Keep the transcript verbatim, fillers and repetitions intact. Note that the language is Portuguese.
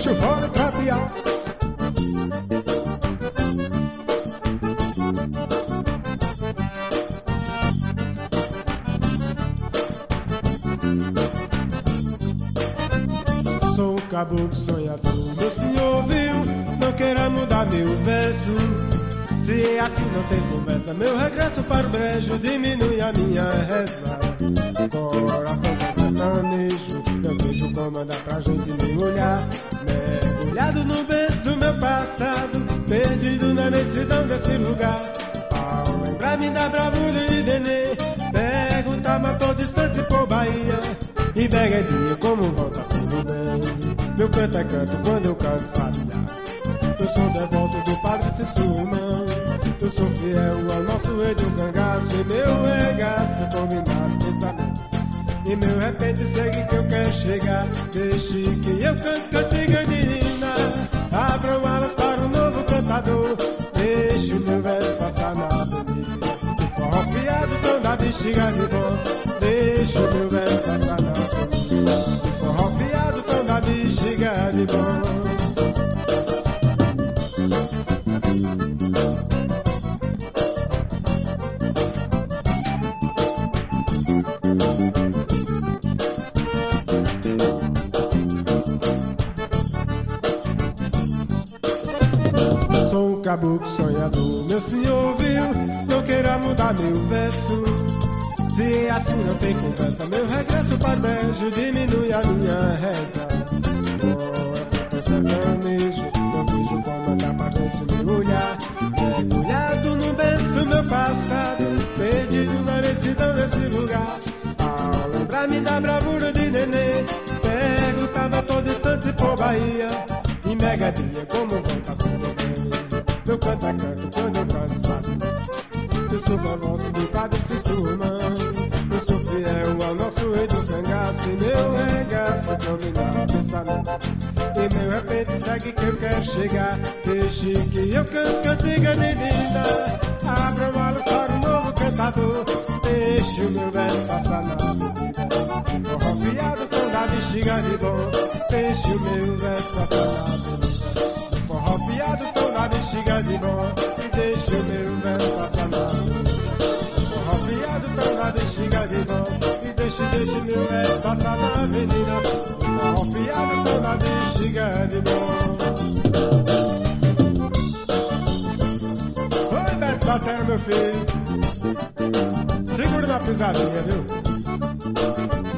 deixa o fora trapear. Sou um caboclo sonhador, meu senhor viu, não queira mudar meu verso. Se assim não tem conversa, meu regresso para o brejo diminui a minha reza. Coração tão sertanejo, eu vejo comandar pra gente me olhar. Mergulhado no berço do meu passado, perdido na imensidão desse lugar. Ao lembrar-me da bravura de Nenê, perguntava a todo instante por Bahia. E Beguedinha, como volta tudo bem? Meu canto é canto quando eu canto sabiá. Eu sou devoto do Padre Cício, irmão. Eu sou fiel ao nosso rei do cangaço. E meu regaço combinado pensamento. E meu repente segue que eu quero chegar. Deixe que eu canto cantiga divina. Abram alas para um novo cantador. Deixe o meu verso passar na avenida. O forró fiado tão da bexiga de bom. Deixe o meu verso passar na avenida. O forró fiado tão da bexiga de bom. Caboclo sonhador, meu senhor viu, não queira mudar meu verso. Se assim não tem conversa, meu regresso para beijo diminui a minha reza. Coração sertanejo, não vejo como dá pra gente me olhar. Mergulhado no berço do meu passado, perdido na imensidão desse lugar. Ao lembrar-me da bravura de Nenê, perguntava a todo instante por Bahia. E Megadinha, como volta tudo bem? Meu canto é canto quando eu canto sabe. Eu sou devoto do Padre Cício, irmão. Eu sou fiel ao nosso rei do cangaço. E meu regaço dominar o pensamento. E meu repente segue que eu quero chegar. Deixe que eu canto cantiga divina. Abra alas para um novo cantador. Deixe o meu verso passar na avenida. Forró fiado tão da bexiga de bom. Deixe o meu verso passar na avenida. Forró fiado tão da bexiga de bom. E deixe o meu verso passar na avenida. Forró fiado tão da bexiga de bom. E deixe, deixe meu verso passar na avenida. Forró fiado tão da bexiga de bom. Oi, Beto Batera, meu filho. Segura na pisadinha, viu?